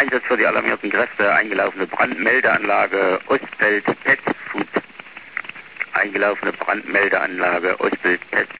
Einsatz für die alarmierten Kräfte, eingelaufene Brandmeldeanlage Ostfeld Pet Food. Eingelaufene Brandmeldeanlage Ostfeld Pet